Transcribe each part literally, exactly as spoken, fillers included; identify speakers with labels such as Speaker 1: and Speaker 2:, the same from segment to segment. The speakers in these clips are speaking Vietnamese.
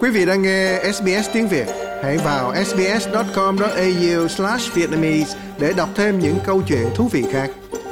Speaker 1: Quý vị đang nghe ét bê ét tiếng Việt. Hãy vào ét bê ét chấm com chấm a u slash vietnamese để đọc thêm những câu chuyện thú vị khác.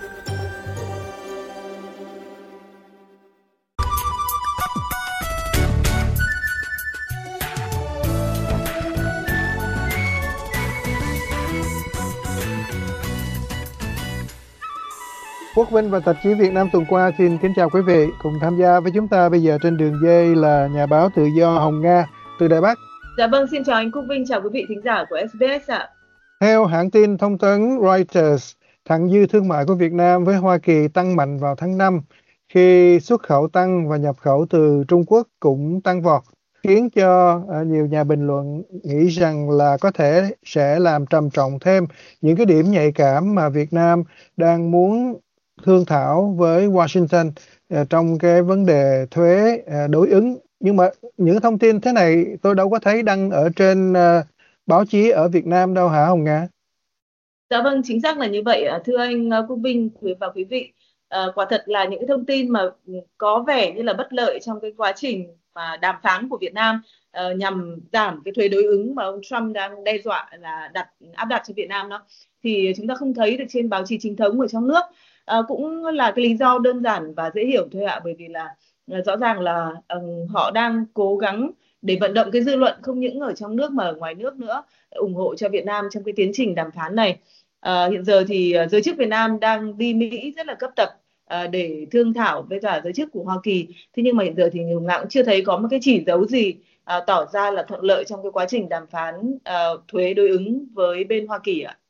Speaker 2: Quốc Vinh và tạp chí Việt Nam tuần qua xin kính chào quý vị. Cùng tham gia với chúng ta bây giờ trên đường dây là nhà báo tự do Hồng Nga từ Đài Bắc.
Speaker 3: Dạ vâng, xin chào anh Quốc Vinh, chào quý vị thính giả của ét bê ét ạ.
Speaker 2: Theo hãng tin thông tấn Reuters, thặng dư thương mại của Việt Nam với Hoa Kỳ tăng mạnh vào tháng năm khi xuất khẩu tăng và nhập khẩu từ Trung Quốc cũng tăng vọt, khiến cho nhiều nhà bình luận nghĩ rằng là có thể sẽ làm trầm trọng thêm những cái điểm nhạy cảm mà Việt Nam đang muốn thương thảo với Washington uh, trong cái vấn đề thuế uh, đối ứng. Nhưng mà những thông tin thế này tôi đâu có thấy đăng ở trên uh, báo chí ở Việt Nam đâu hả Hồng Nga?
Speaker 3: Dạ vâng, chính xác là như vậy. Thưa anh Quốc Vinh và quý vị, uh, quả thật là những cái thông tin mà có vẻ như là bất lợi trong cái quá trình mà đàm phán của Việt Nam uh, nhằm giảm cái thuế đối ứng mà ông Trump đang đe dọa là đặt áp đặt cho Việt Nam đó, thì chúng ta không thấy được trên báo chí chính thống ở trong nước. À, cũng là cái lý do đơn giản và dễ hiểu thôi ạ, bởi vì là uh, rõ ràng là uh, họ đang cố gắng để vận động cái dư luận không những ở trong nước mà ở ngoài nước nữa ủng hộ cho Việt Nam trong cái tiến trình đàm phán này. Uh, hiện giờ thì uh, giới chức Việt Nam đang đi Mỹ rất là cấp tập uh, để thương thảo với cả giới chức của Hoa Kỳ. Thế nhưng mà hiện giờ thì nhiều ngã cũng chưa thấy có một cái chỉ dấu gì uh, tỏ ra là thuận lợi trong cái quá trình đàm phán uh, thuế đối ứng với bên Hoa Kỳ ạ.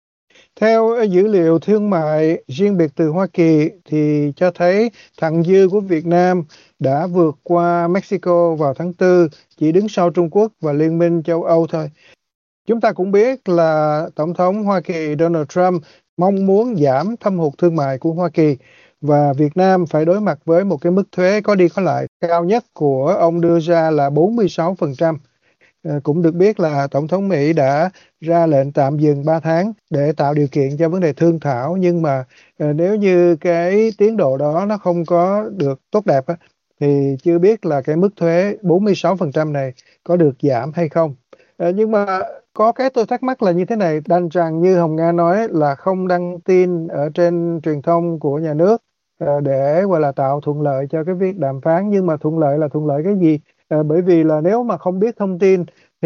Speaker 2: Theo dữ liệu thương mại riêng biệt từ Hoa Kỳ thì cho thấy thặng dư của Việt Nam đã vượt qua Mexico vào tháng tư, chỉ đứng sau Trung Quốc và Liên minh châu Âu thôi. Chúng ta cũng biết là Tổng thống Hoa Kỳ Donald Trump mong muốn giảm thâm hụt thương mại của Hoa Kỳ và Việt Nam phải đối mặt với một cái mức thuế có đi có lại cao nhất của ông đưa ra là bốn mươi sáu phần trăm. À, cũng được biết là Tổng thống Mỹ đã ra lệnh tạm dừng ba tháng để tạo điều kiện cho vấn đề thương thảo, nhưng mà à, nếu như cái tiến độ đó nó không có được tốt đẹp á, thì chưa biết là cái mức thuế bốn mươi sáu phần trăm này có được giảm hay không. À, nhưng mà có cái tôi thắc mắc là như thế này, đành rằng như Hồng Nga nói là không đăng tin ở trên truyền thông của nhà nước à, để gọi là tạo thuận lợi cho cái việc đàm phán, nhưng mà thuận lợi là thuận lợi cái gì? À, bởi vì là nếu mà không biết thông tin thì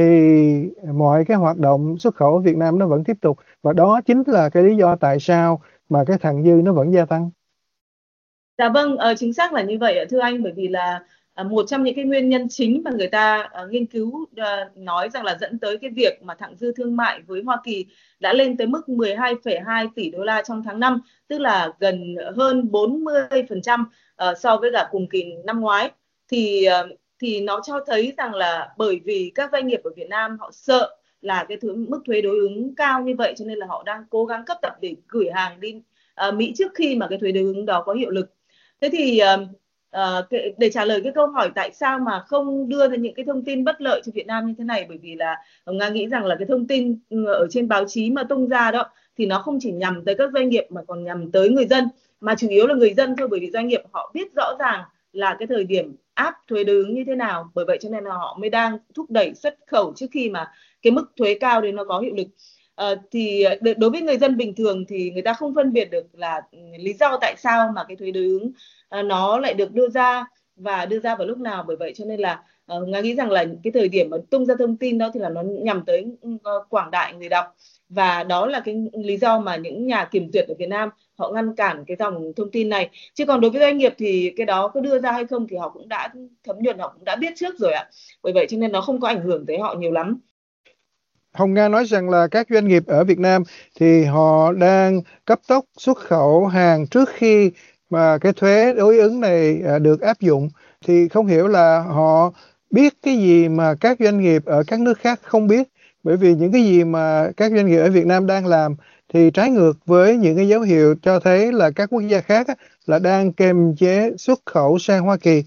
Speaker 2: mọi cái hoạt động xuất khẩu ở Việt Nam nó vẫn tiếp tục, và đó chính là cái lý do tại sao mà cái thặng dư nó vẫn gia tăng.
Speaker 3: Dạ vâng, uh, chính xác là như vậy thưa anh, bởi vì là uh, một trong những cái nguyên nhân chính mà người ta uh, nghiên cứu uh, nói rằng là dẫn tới cái việc mà thặng dư thương mại với Hoa Kỳ đã lên tới mức mười hai phẩy hai tỷ đô la trong tháng năm, tức là gần hơn bốn mươi phần trăm uh, so với cả cùng kỳ năm ngoái. Thì uh, thì nó cho thấy rằng là bởi vì các doanh nghiệp ở Việt Nam họ sợ là cái thứ mức thuế đối ứng cao như vậy, cho nên là họ đang cố gắng cấp tập để gửi hàng đi uh, Mỹ trước khi mà cái thuế đối ứng đó có hiệu lực. Thế thì uh, uh, để trả lời cái câu hỏi tại sao mà không đưa ra những cái thông tin bất lợi cho Việt Nam như thế này, bởi vì là Nga nghĩ rằng là cái thông tin ở trên báo chí mà tung ra đó thì nó không chỉ nhằm tới các doanh nghiệp mà còn nhằm tới người dân, mà chủ yếu là người dân thôi, bởi vì doanh nghiệp họ biết rõ ràng là cái thời điểm áp thuế đối ứng như thế nào, bởi vậy cho nên là họ mới đang thúc đẩy xuất khẩu trước khi mà cái mức thuế cao đấy nó có hiệu lực. Uh, thì đối với người dân bình thường thì người ta không phân biệt được là lý do tại sao mà cái thuế đối ứng uh, nó lại được đưa ra và đưa ra vào lúc nào, bởi vậy cho nên là uh, Nga nghĩ rằng là cái thời điểm mà tung ra thông tin đó thì là nó nhằm tới uh, quảng đại người đọc, và đó là cái lý do mà những nhà kiểm duyệt ở Việt Nam họ ngăn cản cái dòng thông tin này. Chứ còn đối với doanh nghiệp thì cái đó có đưa ra hay không thì họ cũng đã thấm nhuần, họ cũng đã biết trước rồi ạ, bởi vậy cho nên nó không có ảnh hưởng tới họ nhiều lắm.
Speaker 2: Hồng Nga nói rằng là các doanh nghiệp ở Việt Nam thì họ đang cấp tốc xuất khẩu hàng trước khi mà cái thuế đối ứng này được áp dụng, thì không hiểu là họ biết cái gì mà các doanh nghiệp ở các nước khác không biết, bởi vì những cái gì mà các doanh nghiệp ở Việt Nam đang làm thì trái ngược với những cái dấu hiệu cho thấy là các quốc gia khác là đang kiềm chế xuất khẩu sang Hoa Kỳ.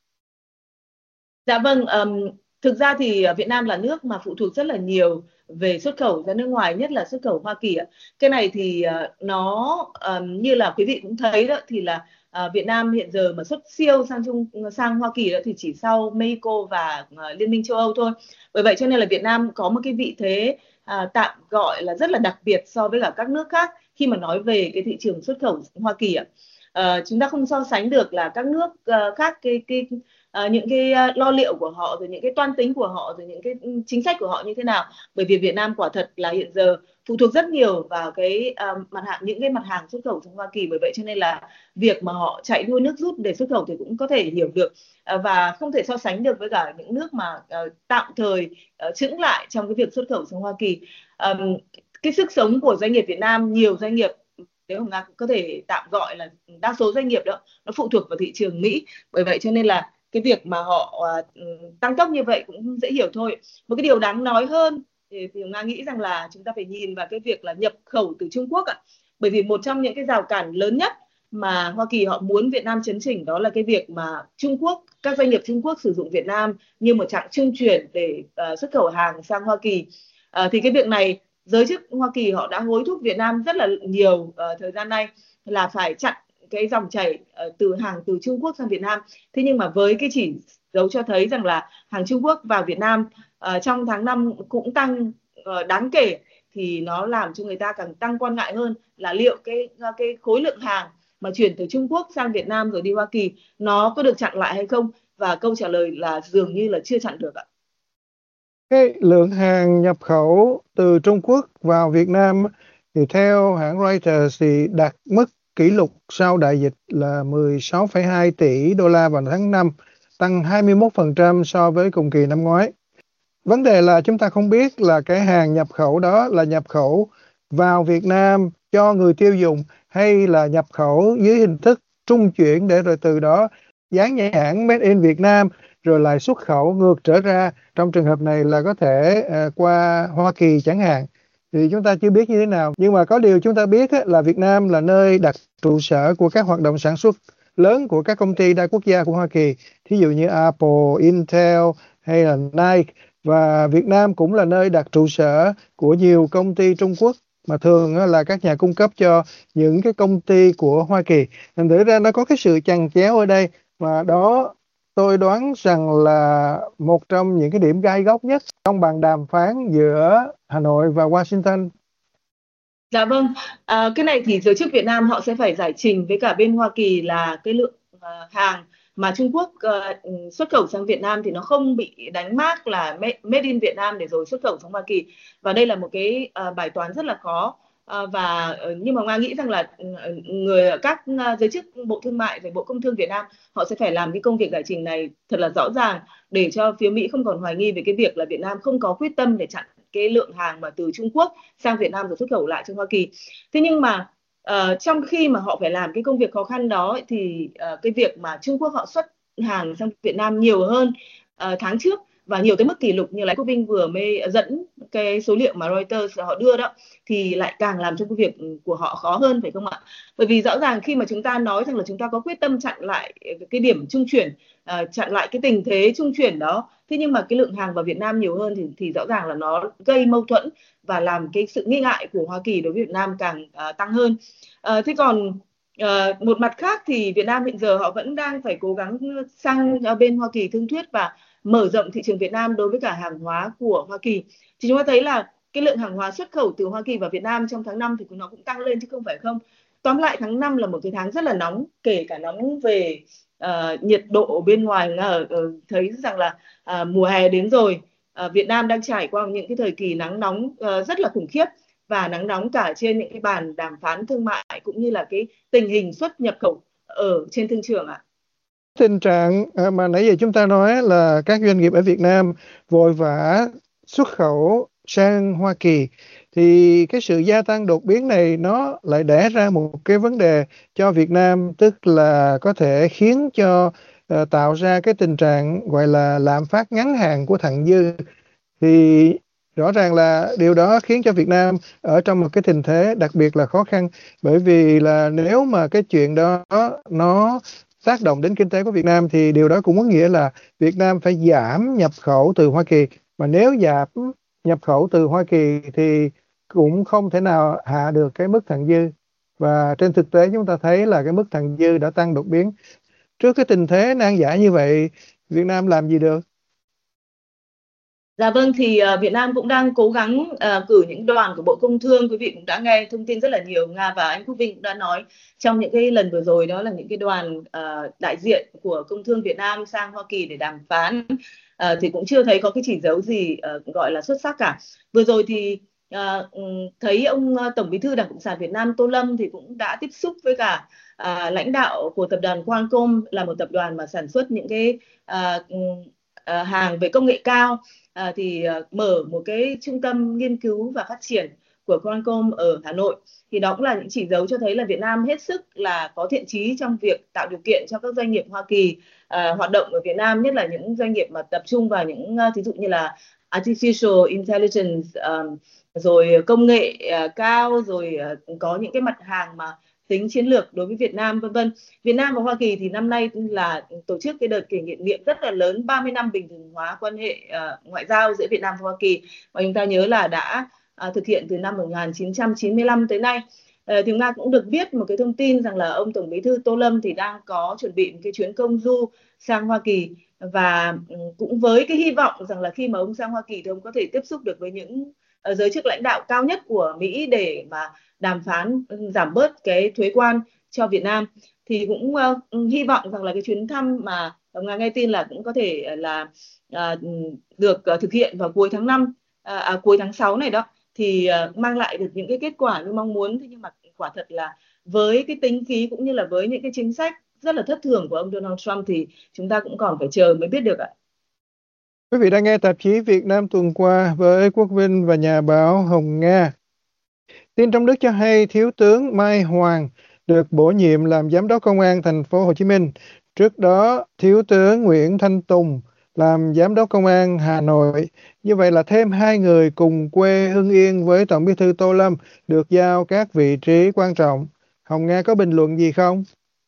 Speaker 3: Dạ vâng, um, thực ra thì Việt Nam là nước mà phụ thuộc rất là nhiều về xuất khẩu ra nước ngoài, nhất là xuất khẩu Hoa Kỳ ạ. Cái này thì uh, nó um, như là quý vị cũng thấy đó, thì là À, Việt Nam hiện giờ mà xuất siêu sang Trung sang Hoa Kỳ đó thì chỉ sau Mexico và uh, Liên minh châu Âu thôi. Bởi vậy cho nên là Việt Nam có một cái vị thế à, tạm gọi là rất là đặc biệt so với cả các nước khác khi mà nói về cái thị trường xuất khẩu Hoa Kỳ ạ. À, chúng ta không so sánh được là các nước uh, khác cái cái uh, những cái uh, lo liệu của họ, rồi những cái toan tính của họ, rồi những cái chính sách của họ như thế nào. Bởi vì Việt Nam quả thật là hiện giờ phụ thuộc rất nhiều vào cái uh, mặt hàng những cái mặt hàng xuất khẩu sang Hoa Kỳ. Bởi vậy cho nên là việc mà họ chạy đua nước rút để xuất khẩu thì cũng có thể hiểu được, uh, và không thể so sánh được với cả những nước mà uh, tạm thời uh, chững lại trong cái việc xuất khẩu sang Hoa Kỳ. Um, cái sức sống của doanh nghiệp Việt Nam, nhiều doanh nghiệp, nếu mà Nga có thể tạm gọi là đa số doanh nghiệp đó, nó phụ thuộc vào thị trường Mỹ. Bởi vậy cho nên là cái việc mà họ uh, tăng tốc như vậy cũng dễ hiểu thôi. Một cái điều đáng nói hơn thì, thì Nga nghĩ rằng là chúng ta phải nhìn vào cái việc là nhập khẩu từ Trung Quốc ạ. Bởi vì một trong những cái rào cản lớn nhất mà Hoa Kỳ họ muốn Việt Nam chấn chỉnh đó là cái việc mà Trung Quốc, các doanh nghiệp Trung Quốc sử dụng Việt Nam như một trạng trung chuyển để uh, xuất khẩu hàng sang Hoa Kỳ. Uh, thì cái việc này giới chức Hoa Kỳ họ đã hối thúc Việt Nam rất là nhiều uh, thời gian nay là phải chặn cái dòng chảy uh, từ hàng từ Trung Quốc sang Việt Nam. Thế nhưng mà với cái chỉ dấu cho thấy rằng là hàng Trung Quốc vào Việt Nam uh, trong tháng năm cũng tăng uh, đáng kể, thì nó làm cho người ta càng tăng quan ngại hơn là liệu cái cái khối lượng hàng mà chuyển từ Trung Quốc sang Việt Nam rồi đi Hoa Kỳ nó có được chặn lại hay không, và câu trả lời là dường như là chưa chặn được ạ.
Speaker 2: Cái lượng hàng nhập khẩu từ Trung Quốc vào Việt Nam thì theo hãng Reuters thì đạt mức kỷ lục sau đại dịch là mười sáu phẩy hai tỷ đô la vào tháng năm, tăng hai mươi mốt phần trăm so với cùng kỳ năm ngoái. Vấn đề là chúng ta không biết là cái hàng nhập khẩu đó là nhập khẩu vào Việt Nam cho người tiêu dùng hay là nhập khẩu dưới hình thức trung chuyển để rồi từ đó dán nhãn Made in Việt Nam rồi lại xuất khẩu ngược trở ra. Trong trường hợp này là có thể uh, qua Hoa Kỳ chẳng hạn. Thì chúng ta chưa biết như thế nào. Nhưng mà có điều chúng ta biết á, là Việt Nam là nơi đặt trụ sở của các hoạt động sản xuất lớn của các công ty đa quốc gia của Hoa Kỳ. Thí dụ như Apple, Intel hay là Nike. Và Việt Nam cũng là nơi đặt trụ sở của nhiều công ty Trung Quốc mà thường là các nhà cung cấp cho những cái công ty của Hoa Kỳ. Thành thử ra nó có cái sự chằng chéo ở đây, và đó tôi đoán rằng là một trong những cái điểm gai góc nhất trong bàn đàm phán giữa Hà Nội và Washington.
Speaker 3: Dạ vâng, à, cái này thì giới chức Việt Nam họ sẽ phải giải trình với cả bên Hoa Kỳ là cái lượng uh, hàng mà Trung Quốc uh, xuất khẩu sang Việt Nam thì nó không bị đánh mác là made in Việt Nam để rồi xuất khẩu sang Hoa Kỳ. Và đây là một cái uh, bài toán rất là khó. Uh, và uh, nhưng mà Nga nghĩ rằng là uh, người các uh, giới chức Bộ Thương mại và Bộ Công Thương Việt Nam họ sẽ phải làm cái công việc giải trình này thật là rõ ràng để cho phía Mỹ không còn hoài nghi về cái việc là Việt Nam không có quyết tâm để chặn cái lượng hàng mà từ Trung Quốc sang Việt Nam rồi xuất khẩu lại cho Hoa Kỳ. Thế nhưng mà uh, trong khi mà họ phải làm cái công việc khó khăn đó thì uh, cái việc mà Trung Quốc họ xuất hàng sang Việt Nam nhiều hơn uh, tháng trước và nhiều tới mức kỷ lục như là Quốc Vinh vừa mới dẫn cái số liệu mà Reuters họ đưa đó, thì lại càng làm cho cái việc của họ khó hơn, phải không ạ? Bởi vì rõ ràng khi mà chúng ta nói rằng là chúng ta có quyết tâm chặn lại cái điểm trung chuyển, uh, chặn lại cái tình thế trung chuyển đó, thế nhưng mà cái lượng hàng vào Việt Nam nhiều hơn thì, thì rõ ràng là nó gây mâu thuẫn và làm cái sự nghi ngại của Hoa Kỳ đối với Việt Nam càng uh, tăng hơn. Uh, thế còn uh, một mặt khác thì Việt Nam hiện giờ họ vẫn đang phải cố gắng sang uh, bên Hoa Kỳ thương thuyết và mở rộng thị trường Việt Nam đối với cả hàng hóa của Hoa Kỳ. Thì chúng ta thấy là cái lượng hàng hóa xuất khẩu từ Hoa Kỳ vào Việt Nam trong tháng năm thì nó cũng tăng lên chứ không phải không. Tóm lại tháng năm là một cái tháng rất là nóng, kể cả nóng về uh, nhiệt độ bên ngoài. Uh, uh, thấy rằng là uh, mùa hè đến rồi, uh, Việt Nam đang trải qua những cái thời kỳ nắng nóng uh, rất là khủng khiếp, và nắng nóng cả trên những cái bàn đàm phán thương mại cũng như là cái tình hình xuất nhập khẩu ở trên thương trường ạ. À.
Speaker 2: Tình trạng mà nãy giờ chúng ta nói là các doanh nghiệp ở Việt Nam vội vã xuất khẩu sang Hoa Kỳ, thì cái sự gia tăng đột biến này nó lại đẻ ra một cái vấn đề cho Việt Nam, tức là có thể khiến cho uh, tạo ra cái tình trạng gọi là lạm phát ngắn hạn của thặng dư. Thì rõ ràng là điều đó khiến cho Việt Nam ở trong một cái tình thế đặc biệt là khó khăn, bởi vì là nếu mà cái chuyện đó nó tác động đến kinh tế của Việt Nam thì điều đó cũng có nghĩa là Việt Nam phải giảm nhập khẩu từ Hoa Kỳ, mà nếu giảm nhập khẩu từ Hoa Kỳ thì cũng không thể nào hạ được cái mức thặng dư. Và trên thực tế chúng ta thấy là cái mức thặng dư đã tăng đột biến. Trước cái tình thế nan giải như vậy, Việt Nam làm gì được?
Speaker 3: Dạ vâng, thì uh, Việt Nam cũng đang cố gắng uh, cử những đoàn của Bộ Công Thương. Quý vị cũng đã nghe thông tin rất là nhiều. Nga và anh Quốc Vinh cũng đã nói trong những cái lần vừa rồi, đó là những cái đoàn uh, đại diện của Công Thương Việt Nam sang Hoa Kỳ để đàm phán. Uh, thì cũng chưa thấy có cái chỉ dấu gì uh, gọi là xuất sắc cả. Vừa rồi thì uh, thấy ông uh, Tổng Bí thư Đảng Cộng sản Việt Nam Tô Lâm thì cũng đã tiếp xúc với cả uh, lãnh đạo của tập đoàn Qualcomm, là một tập đoàn mà sản xuất những cái uh, uh, hàng về công nghệ cao. À, thì uh, mở một cái trung tâm nghiên cứu và phát triển của Qualcomm ở Hà Nội. Thì đó cũng là những chỉ dấu cho thấy là Việt Nam hết sức là có thiện chí trong việc tạo điều kiện cho các doanh nghiệp Hoa Kỳ uh, hoạt động ở Việt Nam, nhất là những doanh nghiệp mà tập trung vào những uh, ví dụ như là artificial intelligence, um, rồi công nghệ uh, cao, rồi uh, có những cái mặt hàng mà tính chiến lược đối với Việt Nam, vân vân. Việt Nam và Hoa Kỳ thì năm nay là tổ chức cái đợt kỷ niệm rất là lớn ba mươi năm bình thường hóa quan hệ uh, ngoại giao giữa Việt Nam và Hoa Kỳ, và chúng ta nhớ là đã uh, thực hiện từ năm một nghìn chín trăm chín mươi lăm tới nay. Uh, thì Nga cũng được biết một cái thông tin rằng là ông Tổng Bí thư Tô Lâm thì đang có chuẩn bị một cái chuyến công du sang Hoa Kỳ, và um, cũng với cái hy vọng rằng là khi mà ông sang Hoa Kỳ thì ông có thể tiếp xúc được với những uh, giới chức lãnh đạo cao nhất của Mỹ để mà đàm phán giảm bớt cái thuế quan cho Việt Nam. Thì cũng uh, hy vọng rằng là cái chuyến thăm mà Nga nghe tin là cũng có thể là uh, được uh, thực hiện vào cuối tháng năm, uh, à, cuối tháng sáu này đó, thì uh, mang lại được những cái kết quả như mong muốn. Thế nhưng mà quả thật là với cái tính khí cũng như là với những cái chính sách rất là thất thường của ông Donald Trump thì chúng ta cũng còn phải chờ mới biết được ạ.
Speaker 2: Quý vị đang nghe tạp chí Việt Nam tuần qua với Quốc Vinh và nhà báo Hồng Nga. Tin trong nước cho hay Thiếu tướng Mai Hoàng được bổ nhiệm làm Giám đốc Công an thành phố Hồ Chí Minh. Trước đó, Thiếu tướng Nguyễn Thanh Tùng làm Giám đốc Công an Hà Nội. Như vậy là thêm hai người cùng quê Hưng Yên với Tổng Bí thư Tô Lâm được giao các vị trí quan trọng. Hồng Nga có bình luận gì không?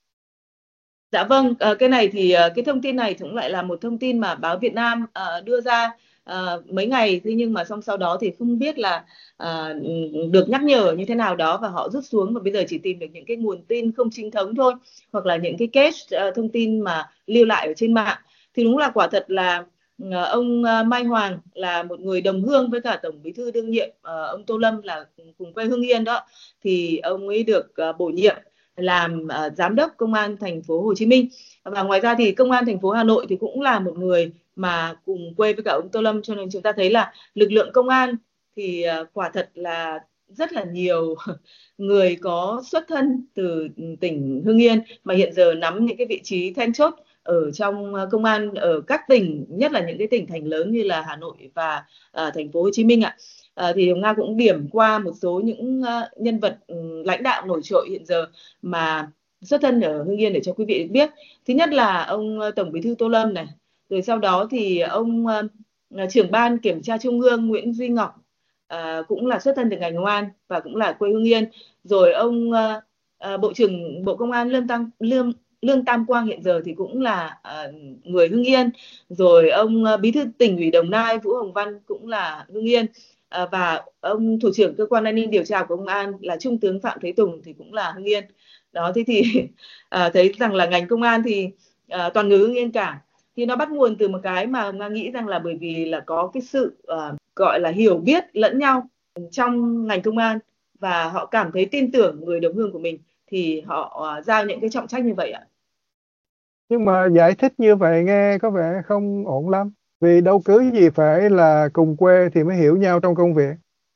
Speaker 3: Dạ vâng, uh, cái này thì uh, cái thông tin này cũng lại là một thông tin mà báo Việt Nam uh, đưa ra uh, mấy ngày, thế nhưng mà xong sau đó thì không biết là uh, được nhắc nhở như thế nào đó và họ rút xuống, và bây giờ chỉ tìm được những cái nguồn tin không chính thống thôi, hoặc là những cái cache uh, thông tin mà lưu lại ở trên mạng. Thì đúng là quả thật là uh, ông uh, Mai Hoàng là một người đồng hương với cả Tổng Bí thư đương nhiệm uh, ông Tô Lâm, là cùng quê Hưng Yên đó, thì ông ấy được uh, bổ nhiệm làm uh, giám đốc công an thành phố Hồ Chí Minh. Và ngoài ra thì công an thành phố Hà Nội thì cũng là một người mà cùng quê với cả ông Tô Lâm, cho nên chúng ta thấy là lực lượng công an thì uh, quả thật là rất là nhiều người có xuất thân từ tỉnh Hưng Yên mà hiện giờ nắm những cái vị trí then chốt ở trong công an ở các tỉnh, nhất là những cái tỉnh thành lớn như là Hà Nội và uh, thành phố Hồ Chí Minh ạ. À, thì Nga cũng điểm qua một số những uh, nhân vật um, lãnh đạo nổi trội hiện giờ mà xuất thân ở Hưng Yên để cho quý vị biết. Thứ nhất là ông uh, Tổng Bí thư Tô Lâm này, rồi sau đó thì ông uh, trưởng ban kiểm tra Trung ương Nguyễn Duy Ngọc uh, cũng là xuất thân từ ngành công an và cũng là quê Hưng Yên. Rồi ông uh, uh, Bộ trưởng Bộ Công an Lương Tam Lương Lương Tam Quang hiện giờ thì cũng là uh, người Hưng Yên. Rồi ông uh, Bí thư Tỉnh ủy Đồng Nai Vũ Hồng Văn cũng là Hưng Yên. À, và ông thủ trưởng cơ quan an ninh điều tra của công an là Trung tướng Phạm Thế Tùng thì cũng là Hưng Yên. Đó, thế thì à, thấy rằng là ngành công an thì à, toàn người Hưng Yên cả. Thì nó bắt nguồn từ một cái mà Nga nghĩ rằng là bởi vì là có cái sự à, gọi là hiểu biết lẫn nhau trong ngành công an, và họ cảm thấy tin tưởng người đồng hương của mình thì họ à, giao những cái trọng trách như vậy ạ.
Speaker 2: Nhưng mà giải thích như vậy nghe có vẻ không ổn lắm. Vì đâu cứ gì phải là cùng quê thì mới hiểu nhau trong công việc.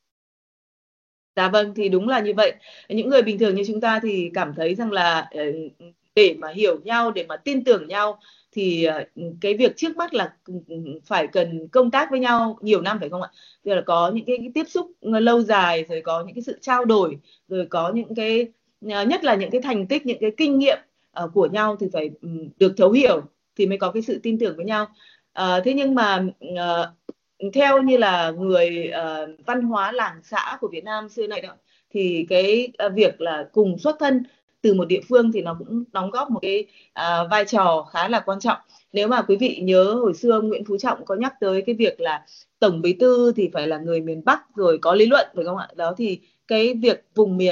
Speaker 3: Dạ vâng, thì đúng là như vậy. Những người bình thường như chúng ta thì cảm thấy rằng là để mà hiểu nhau, để mà tin tưởng nhau thì cái việc trước mắt là phải cần công tác với nhau nhiều năm, phải không ạ? Tức là có những cái, cái tiếp xúc lâu dài, rồi có những cái sự trao đổi, rồi có những cái, nhất là những cái thành tích, những cái kinh nghiệm của nhau thì phải được thấu hiểu thì mới có cái sự tin tưởng với nhau. À, thế nhưng mà uh, theo như là người uh, văn hóa làng xã của Việt Nam xưa này đó, thì cái uh, việc là cùng xuất thân từ một địa phương thì nó cũng đóng góp một cái uh, vai trò khá là quan trọng. Nếu mà quý vị nhớ hồi xưa ông Nguyễn Phú Trọng có nhắc tới cái việc là Tổng Bí thư thì phải là người miền Bắc rồi có lý luận, phải không ạ? Đó thì cái việc vùng miền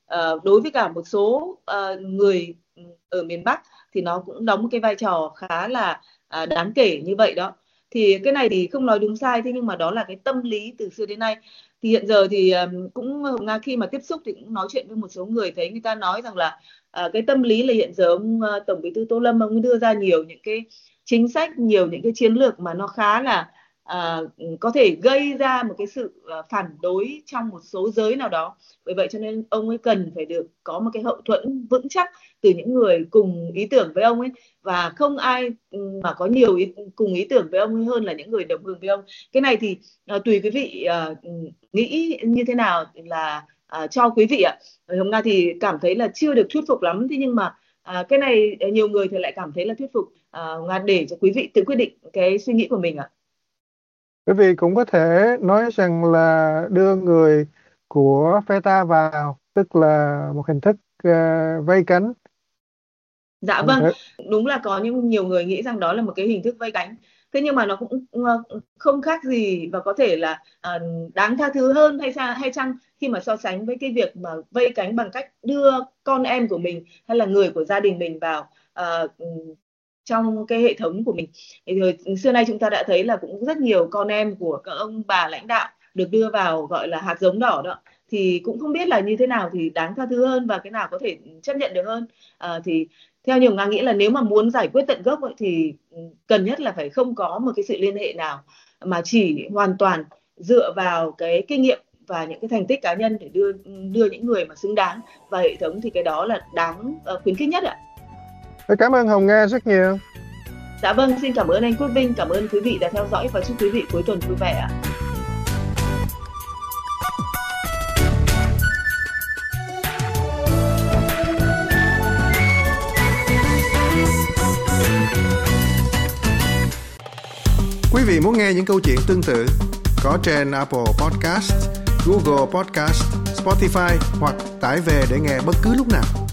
Speaker 3: uh, đối với cả một số uh, người ở miền Bắc thì nó cũng đóng một cái vai trò khá là uh, đáng kể như vậy đó. Thì cái này thì không nói đúng sai, thế nhưng mà đó là cái tâm lý từ xưa đến nay. Thì hiện giờ thì um, cũng Nga khi mà tiếp xúc thì cũng nói chuyện với một số người, thấy người ta nói rằng là uh, cái tâm lý là hiện giờ ông uh, Tổng Bí thư Tô Lâm ông đưa ra nhiều những cái chính sách, nhiều những cái chiến lược mà nó khá là À, có thể gây ra một cái sự uh, phản đối trong một số giới nào đó. Bởi vậy cho nên ông ấy cần phải được có một cái hậu thuẫn vững chắc từ những người cùng ý tưởng với ông ấy, và không ai mà có nhiều ý, cùng ý tưởng với ông ấy hơn là những người đồng hương với ông. Cái này thì uh, tùy quý vị uh, nghĩ như thế nào là uh, cho quý vị ạ. Hồng Nga thì cảm thấy là chưa được thuyết phục lắm, thế nhưng mà uh, cái này nhiều người thì lại cảm thấy là thuyết phục. uh, Nga để cho quý vị tự quyết định cái suy nghĩ của mình ạ.
Speaker 2: Bởi vì cũng có thể nói rằng là đưa người của phe ta vào, tức là một hình thức uh, vây cánh.
Speaker 3: Dạ vâng, đúng là có những nhiều người nghĩ rằng đó là một cái hình thức vây cánh. Thế nhưng mà nó cũng không khác gì và có thể là uh, đáng tha thứ hơn hay sao hay chăng khi mà so sánh với cái việc mà vây cánh bằng cách đưa con em của mình hay là người của gia đình mình vào uh, trong cái hệ thống của mình. Thì rồi, xưa nay chúng ta đã thấy là cũng rất nhiều con em của các ông bà lãnh đạo được đưa vào gọi là hạt giống đỏ đó. Thì cũng không biết là như thế nào thì đáng tha thứ hơn và cái nào có thể chấp nhận được hơn. À, thì theo nhiều Nga nghĩ là nếu mà muốn giải quyết tận gốc ấy, thì cần nhất là phải không có một cái sự liên hệ nào, mà chỉ hoàn toàn dựa vào cái kinh nghiệm và những cái thành tích cá nhân để đưa đưa những người mà xứng đáng vào hệ thống, thì cái đó là đáng uh, khuyến khích nhất ạ.
Speaker 2: Cảm ơn Hồng Nga rất nhiều.
Speaker 3: Dạ vâng, xin cảm ơn anh Quốc Vinh, cảm ơn quý vị đã theo dõi và chúc quý vị cuối tuần vui vẻ ạ.
Speaker 1: Quý vị muốn nghe những câu chuyện tương tự có trên Apple Podcast, Google Podcast, Spotify hoặc tải về để nghe bất cứ lúc nào.